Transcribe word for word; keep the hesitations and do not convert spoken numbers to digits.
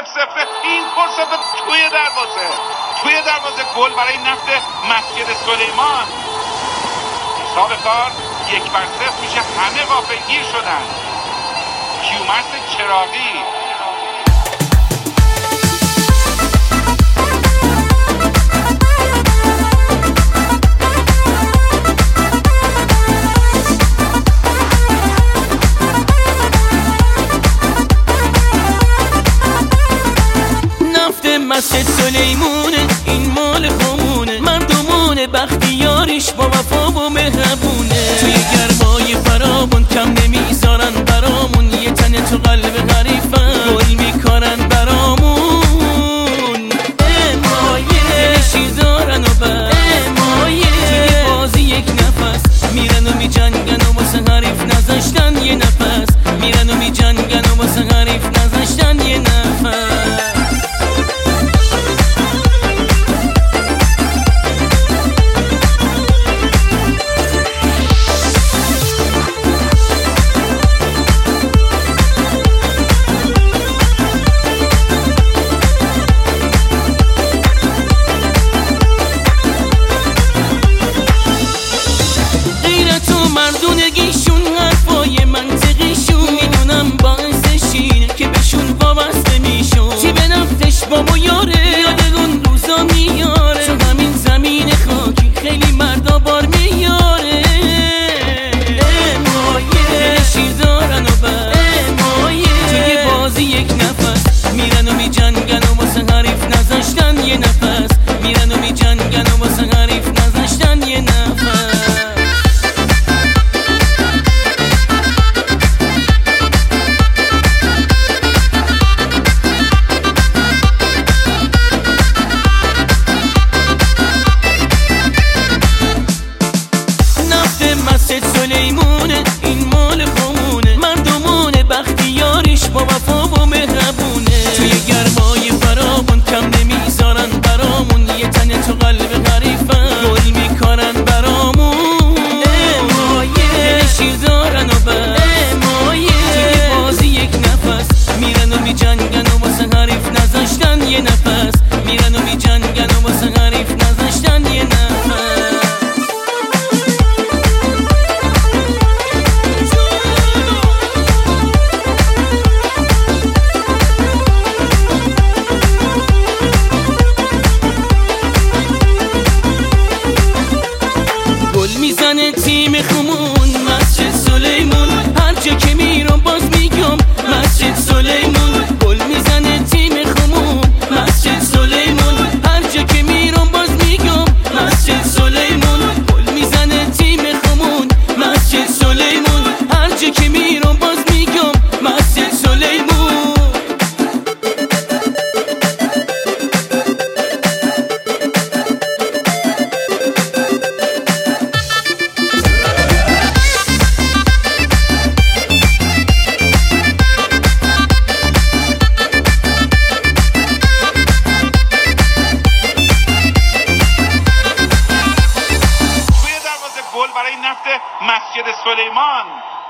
سف سفره. این فرصت توی دروازه توی دروازه گل برای نفت مسجد سلیمان. حساب کار یک بر صفر میشه. همه غافلگیر شدن. کیومرث چراغی مسجد سلیمونه، این مال قومونه، مردمونه، بختیاریش با وفا و مهربونه. توی گرمای فراوون کم نمیذارن برامون، یه تنه تو قلب حریفن گل میکارن برامون. امایه شیر دارن و بر امایه توی بازی یک نفس میرن و میجنگن و واسه حریف نذاشتن یه نفس. میرن و میجنگن و واسه حریف نذاشتن یه نفس. مردونگیشون حرفای منطقیشون میدونم باعث شیر که بهشون وابسته میشون. چی به نفتش بابا یاره یاد اون روزا میاره. تو همین زمین خاکی خیلی مردا بار میاره. امایه شیر دارن و بر امایه توی بازی یک نفس میرن و میجنگن و واسه حریف نذاشتن یه نفس. میرن و میجنگن و واسه حریف نذاشتن یه نفس. مسجد سلیمونه، این مال قومونه، مردمونه، بختیاریش با وفا و مهربونه. توی گرمای فراوون کم نمیذارن برامون، یه تنه تو قلب حریفن گل میکارن برامون. امایه شیر دارن و بر امایه توی بازی یک نفس میرن و میجنگن و واسه حریف نذاشتن یه نفس. میرن و میجنگن و واسه حریف نذاشتن یه نفس. میزنه تیم خمون مسجد سلیمون، هر جا که میرم باز میگم مسجد سلیمون. گل میزنه تیم خمون مسجد سلیمون، هر جا که میرم باز میگم مسجد سلیمون. گل میزنه تیم خمون مسجد سلیمون، هر جا که میرم باز میگم مسجد سلیمون. برای نفت مسجد سلیمان.